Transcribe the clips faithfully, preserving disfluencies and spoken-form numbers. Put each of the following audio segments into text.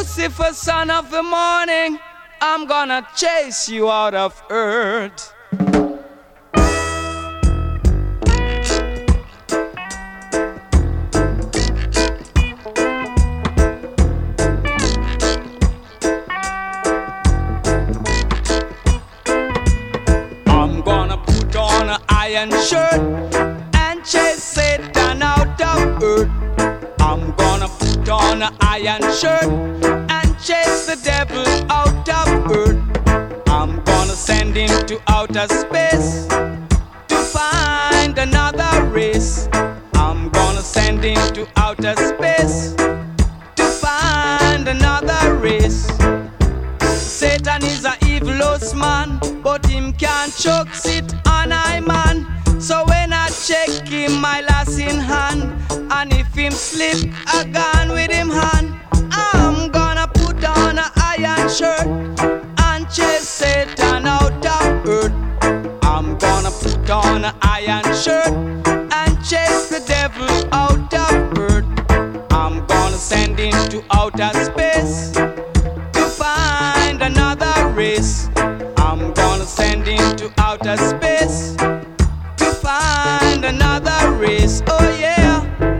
Lucifer, son of the morning, I'm gonna chase you out of earth. I'm gonna put on an iron shirt and chase Satan out of earth. I'm gonna put on an iron shirt and chase the devil out of earth. I'm gonna send him to outer space to find another race. I'm gonna send him to outer space to find another race. Satan is a evilous man, but him can't choke sit on I man. So when I check him, my lass in hand, and if him slip, I gone with him hand. I'm gonna put on an iron shirt and chase Satan out of earth. I'm gonna put on an iron shirt and chase the devil out of earth. I'm gonna send him to outer space to find another race. I'm gonna send him to outer space to find another race. Oh yeah.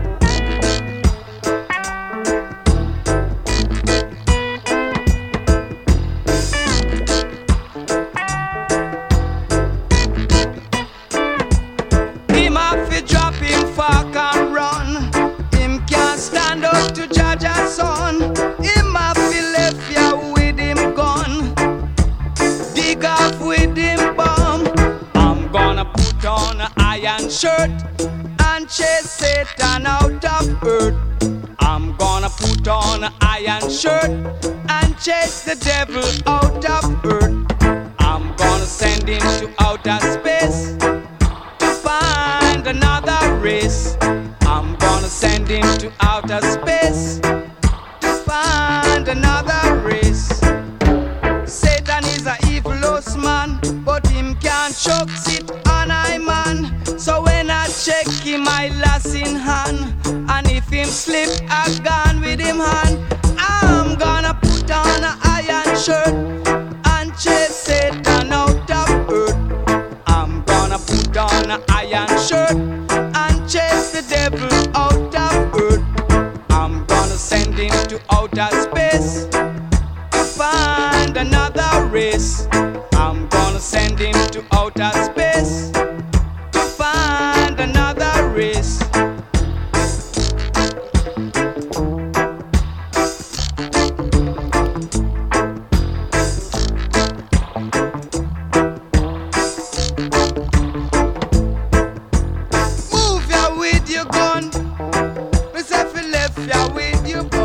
Him have to drop him fork and run. Him can't stand up to judge a son. Him have to left ya with him gun, dig off with him bomb. I'm gonna put on an iron shirt and chase Satan out of earth. I'm gonna put on an iron shirt and chase the devil out of earth. I'm gonna send him to outer space to find another race. I'm gonna send him to outer space to find another race. Satan is a evilous man, but him can't choke sit on I man. So when I check him, I lass in hand, and if him slip, I gone with him hand. I'm gonna put on an iron shirt and chase Satan out of earth. I'm gonna put on an iron shirt and chase the devil out of earth. I'm gonna send him to outer space to find another race. I'm gonna send him to outer space to find another race. Move ya with your gun, me say fi left ya with your gun.